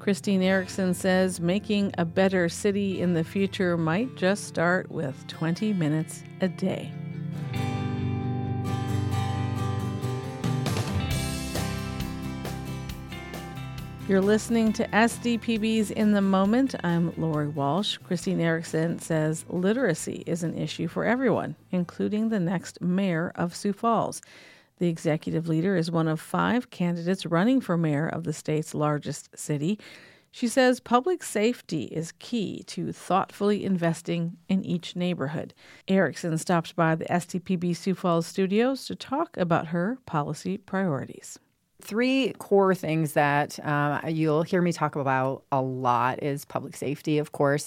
Christine Erickson says making a better city in the future might just start with 20 minutes a day. You're listening to SDPB's In the Moment. I'm Lori Walsh. Christine Erickson says literacy is an issue for everyone, including the next mayor of Sioux Falls. The executive leader is one of 5 candidates running for mayor of the state's largest city. She says public safety is key to thoughtfully investing in each neighborhood. Erickson stopped by the SDPB Sioux Falls studios to talk about her policy priorities. 3 core things that you'll hear me talk about a lot is public safety, of course.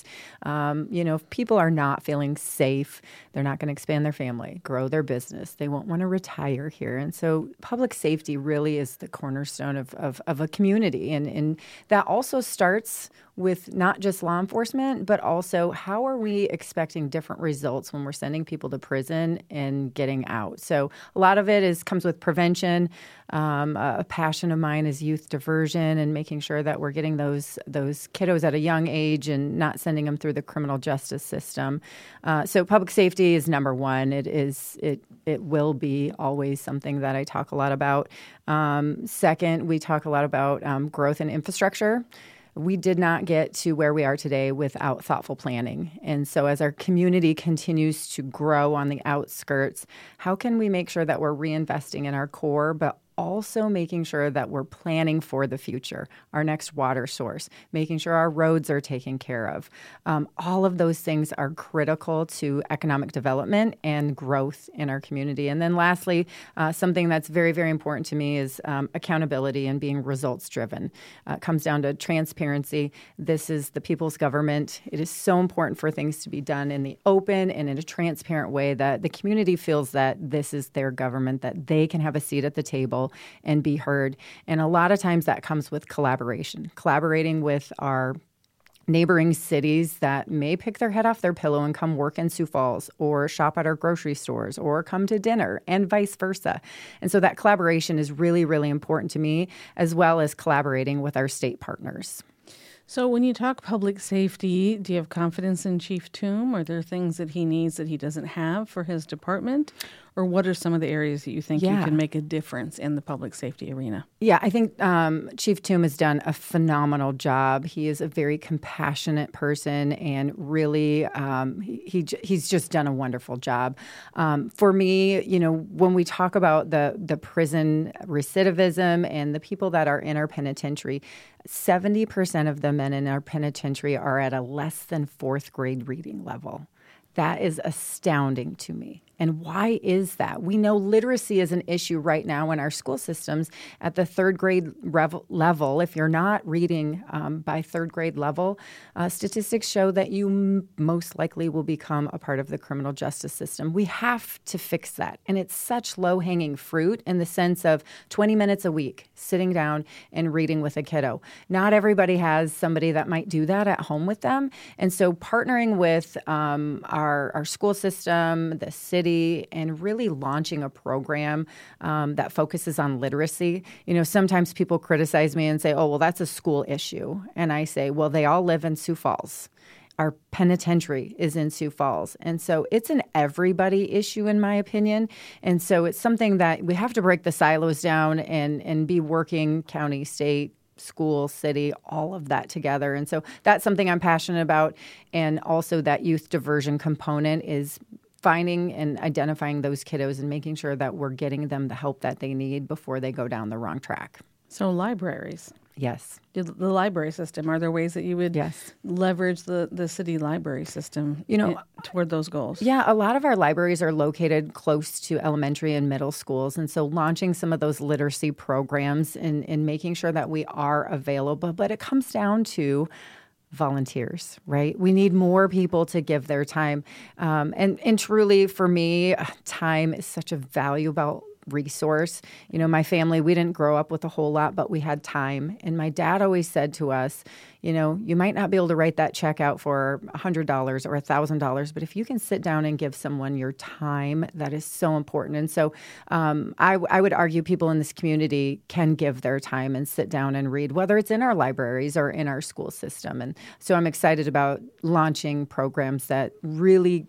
If people are not feeling safe, they're not going to expand their family, grow their business. They won't want to retire here. And so public safety really is the cornerstone of a community. And that also starts with not just law enforcement, but also how are we expecting different results when we're sending people to prison and getting out. So a lot of it comes with prevention. A passion of mine is youth diversion and making sure that we're getting those kiddos at a young age and not sending them through the criminal justice system. So public safety is number one. It will be always something that I talk a lot about. Second, we talk a lot about growth and infrastructure. We did not get to where we are today without thoughtful planning. And so as our community continues to grow on the outskirts, how can we make sure that we're reinvesting in our core, but also making sure that we're planning for the future, our next water source, making sure our roads are taken care of. All of those things are critical to economic development and growth in our community. And then lastly, something that's very, very important to me is accountability and being results driven. It comes down to transparency. This is the people's government. It is so important for things to be done in the open and in a transparent way that the community feels that this is their government, that they can have a seat at the table and be heard. And a lot of times that comes with collaborating with our neighboring cities that may pick their head off their pillow and come work in Sioux Falls or shop at our grocery stores or come to dinner and vice versa. And so that collaboration is really, really important to me, as well as collaborating with our state partners. So when you talk public safety, do you have confidence in Chief Toom? Are there things that he needs that he doesn't have for his department? Or what are some of the areas that you think you can make a difference in the public safety arena? Yeah, I think Chief Toom has done a phenomenal job. He is a very compassionate person, and really he's just done a wonderful job. For me, when we talk about the prison recidivism and the people that are in our penitentiary, 70% of the men in our penitentiary are at a less than 4th grade reading level. That is astounding to me. And why is that? We know literacy is an issue right now in our school systems at the 3rd grade level. If you're not reading by 3rd grade level, statistics show that you most likely will become a part of the criminal justice system. We have to fix that. And it's such low-hanging fruit in the sense of 20 minutes a week sitting down and reading with a kiddo. Not everybody has somebody that might do that at home with them. And so partnering with our school system, the city, and really launching a program that focuses on literacy. Sometimes people criticize me and say, oh, well, that's a school issue. And I say, well, they all live in Sioux Falls. Our penitentiary is in Sioux Falls. And so it's an everybody issue, in my opinion. And so it's something that we have to break the silos down and be working county, state, school, city, all of that together. And so that's something I'm passionate about. And also that youth diversion component is finding and identifying those kiddos and making sure that we're getting them the help that they need before they go down the wrong track. So libraries. Yes. The library system, are there ways that you would leverage the city library system toward those goals? Yeah, a lot of our libraries are located close to elementary and middle schools. And so launching some of those literacy programs and making sure that we are available. But it comes down to volunteers, right? We need more people to give their time. And truly, for me, time is such a valuable resource. You know, my family, we didn't grow up with a whole lot, but we had time. And my dad always said to us, you know, you might not be able to write that check out for $100 or $1,000, but if you can sit down and give someone your time, that is so important. And so I would argue people in this community can give their time and sit down and read, whether it's in our libraries or in our school system. And so I'm excited about launching programs that really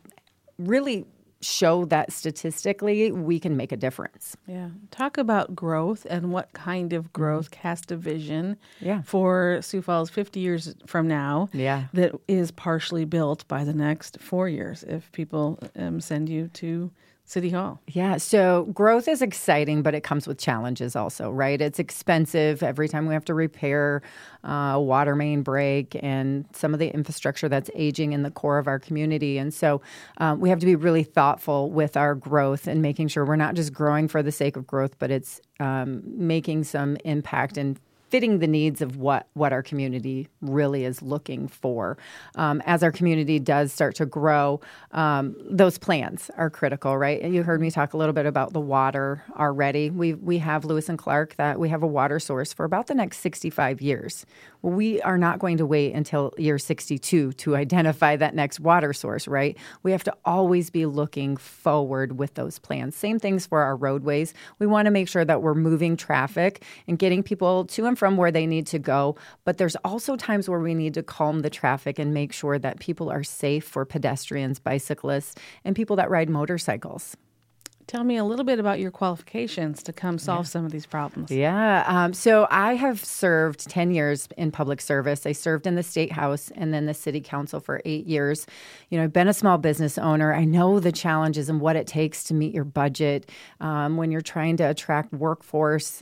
show that statistically we can make a difference. Yeah. Talk about growth and what kind of growth, cast a vision for Sioux Falls 50 years from now that is partially built by the next 4 years if people send you to City Hall. Yeah, so growth is exciting, but it comes with challenges also, right? It's expensive every time we have to repair a water main break and some of the infrastructure that's aging in the core of our community. And so we have to be really thoughtful with our growth and making sure we're not just growing for the sake of growth, but it's making some impact and fitting the needs of what our community really is looking for. As our community does start to grow, those plans are critical, right? You heard me talk a little bit about the water already. We have Lewis and Clark that we have a water source for about the next 65 years. Well, we are not going to wait until year 62 to identify that next water source, right? We have to always be looking forward with those plans. Same things for our roadways. We want to make sure that we're moving traffic and getting people to and from where they need to go. But there's also times where we need to calm the traffic and make sure that people are safe for pedestrians, bicyclists, and people that ride motorcycles. Tell me a little bit about your qualifications to come solve some of these problems. Yeah. So I have served 10 years in public service. I served in the State House and then the City Council for 8 years. You know, I've been a small business owner. I know the challenges and what it takes to meet your budget when you're trying to attract workforce.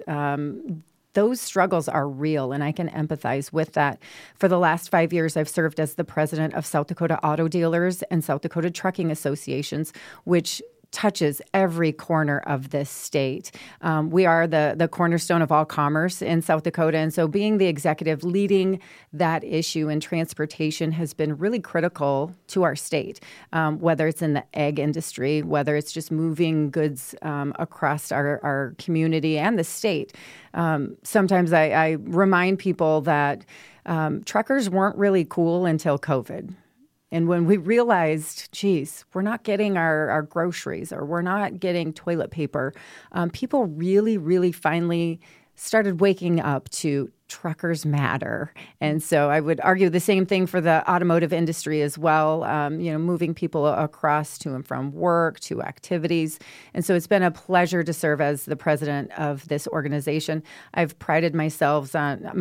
Those struggles are real, and I can empathize with that. For the last 5 years, I've served as the president of South Dakota Auto Dealers and South Dakota Trucking Associations, which touches every corner of this state. We are the cornerstone of all commerce in South Dakota. And so being the executive leading that issue in transportation has been really critical to our state, whether it's in the ag industry, whether it's just moving goods across our community and the state. Sometimes I remind people that truckers weren't really cool until COVID. And when we realized, geez, we're not getting our groceries or we're not getting toilet paper, people really, really finally started waking up to truckers matter. And so I would argue the same thing for the automotive industry as well, moving people across to and from work, to activities. And so it's been a pleasure to serve as the president of this organization. I've prided myself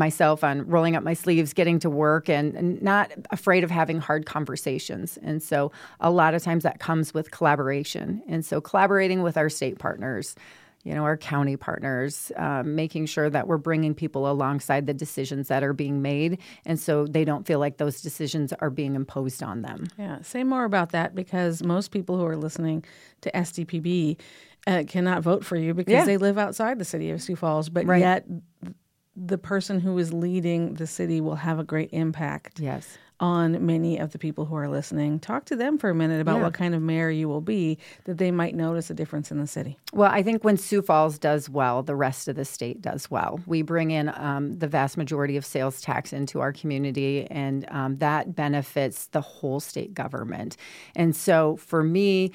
on rolling up my sleeves, getting to work, and not afraid of having hard conversations. And so a lot of times that comes with collaboration. And so collaborating with our state partners, our county partners, making sure that we're bringing people alongside the decisions that are being made. And so they don't feel like those decisions are being imposed on them. Yeah. Say more about that, because most people who are listening to SDPB cannot vote for you because they live outside the city of Sioux Falls, but yet the person who is leading the city will have a great impact on many of the people who are listening. Talk to them for a minute about what kind of mayor you will be, that they might notice a difference in the city. Well, I think when Sioux Falls does well, the rest of the state does well. We bring in the vast majority of sales tax into our community, and that benefits the whole state government. And so for me,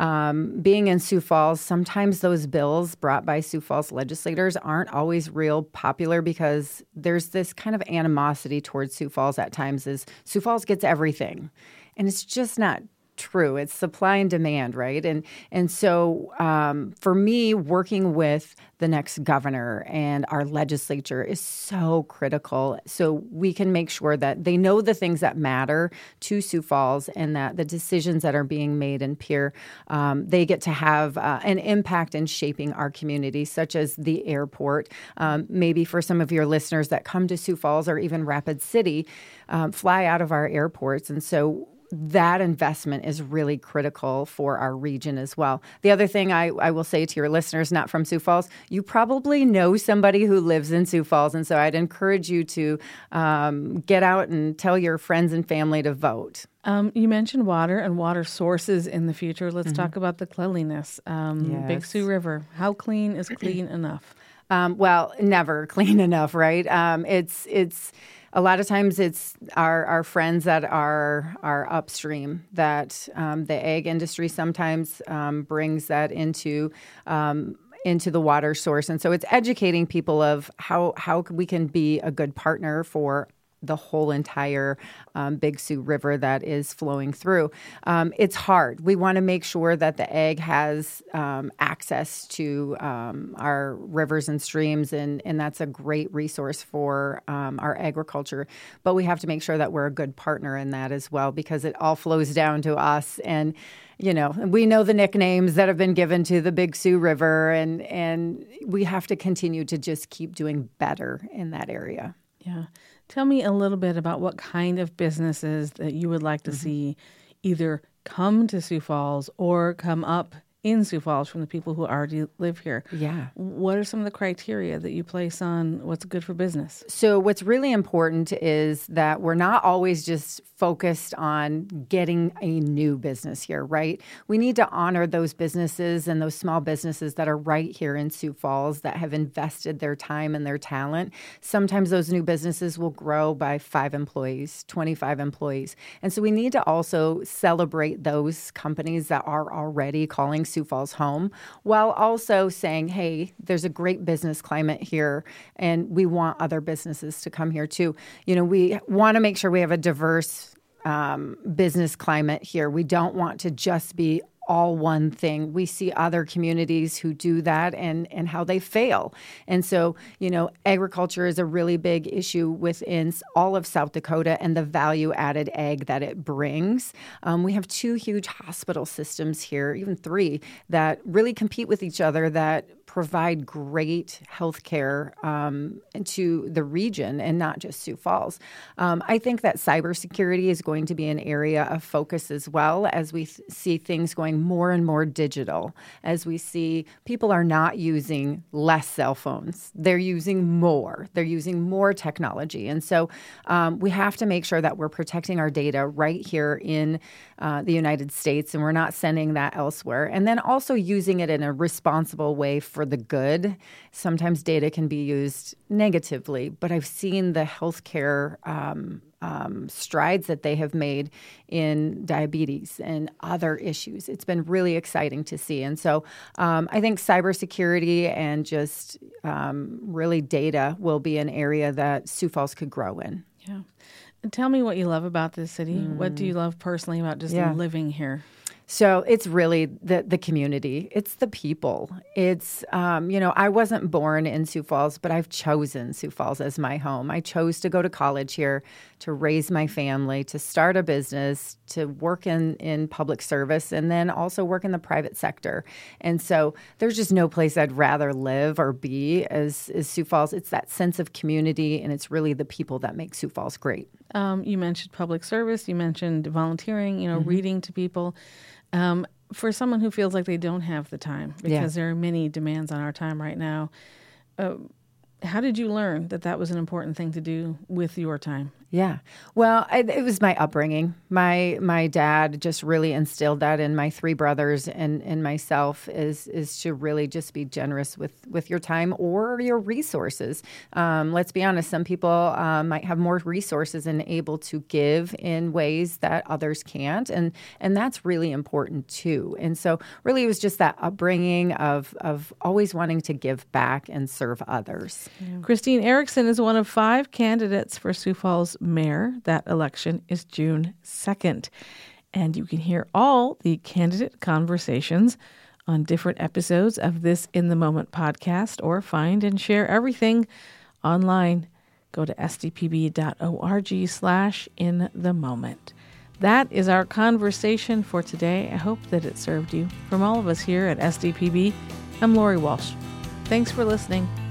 being in Sioux Falls, sometimes those bills brought by Sioux Falls legislators aren't always real popular because there's this kind of animosity towards Sioux Falls at times. Is Sioux Falls gets everything, and it's just not true. It's supply and demand, right? And so for me, working with the next governor and our legislature is so critical, so we can make sure that they know the things that matter to Sioux Falls and that the decisions that are being made in Pierre, they get to have an impact in shaping our community, such as the airport. Maybe for some of your listeners that come to Sioux Falls or even Rapid City, fly out of our airports. And so that investment is really critical for our region as well. The other thing I will say to your listeners not from Sioux Falls, you probably know somebody who lives in Sioux Falls. And so I'd encourage you to get out and tell your friends and family to vote. You mentioned water and water sources in the future. Let's talk about the cleanliness. Big Yes. Sioux River. How clean is clean enough? Well, never clean enough, right? It's a lot of times it's our friends that are upstream that the egg industry sometimes brings that into the water source, and so it's educating people of how we can be a good partner for the whole entire Big Sioux River that is flowing through. It's hard. We want to make sure that the egg has access to our rivers and streams, and that's a great resource for our agriculture. But we have to make sure that we're a good partner in that as well, because it all flows down to us. And we know the nicknames that have been given to the Big Sioux River, and we have to continue to just keep doing better in that area. Yeah. Tell me a little bit about what kind of businesses that you would like to see either come to Sioux Falls or come up in Sioux Falls from the people who already live here. Yeah. What are some of the criteria that you place on what's good for business? So what's really important is that we're not always just focused on getting a new business here, right? We need to honor those businesses and those small businesses that are right here in Sioux Falls that have invested their time and their talent. Sometimes those new businesses will grow by 5 employees, 25 employees. And so we need to also celebrate those companies that are already calling Sioux Falls home, while also saying, hey, there's a great business climate here, and we want other businesses to come here too. We want to make sure we have a diverse business climate here. We don't want to just be all one thing. We see other communities who do that and how they fail. And so, agriculture is a really big issue within all of South Dakota and the value-added ag that it brings. We have 2 huge hospital systems here, even 3, that really compete with each other, that provide great health care to the region and not just Sioux Falls. I think that cybersecurity is going to be an area of focus as well, as we see things going more and more digital, as we see people are not using less cell phones. They're using more. They're using more technology. And so we have to make sure that we're protecting our data right here in the United States, and we're not sending that elsewhere. And then also using it in a responsible way for the good. Sometimes data can be used negatively, but I've seen the healthcare strides that they have made in diabetes and other issues. It's been really exciting to see. And so I think cybersecurity and just really data will be an area that Sioux Falls could grow in. Yeah. And tell me what you love about this city. What do you love personally about just living here? So it's really the community. It's the people. It's, I wasn't born in Sioux Falls, but I've chosen Sioux Falls as my home. I chose to go to college here, to raise my family, to start a business, to work in public service, and then also work in the private sector. And so there's just no place I'd rather live or be as Sioux Falls. It's that sense of community, and it's really the people that make Sioux Falls great. You mentioned public service. You mentioned volunteering, reading to people. For someone who feels like they don't have the time, because there are many demands on our time right now, how did you learn that was an important thing to do with your time? Yeah. Well, it was my upbringing. My dad just really instilled that in my 3 brothers and myself is to really just be generous with your time or your resources. Let's be honest, some people might have more resources and able to give in ways that others can't. And that's really important too. And so really it was just that upbringing of always wanting to give back and serve others. Yeah. Christine Erickson is one of 5 candidates for Sioux Falls mayor. That election is June 2nd. And you can hear all the candidate conversations on different episodes of this In the Moment podcast, or find and share everything online. Go to sdpb.org/inthemoment. That is our conversation for today. I hope that it served you. From all of us here at SDPB, I'm Lori Walsh. Thanks for listening.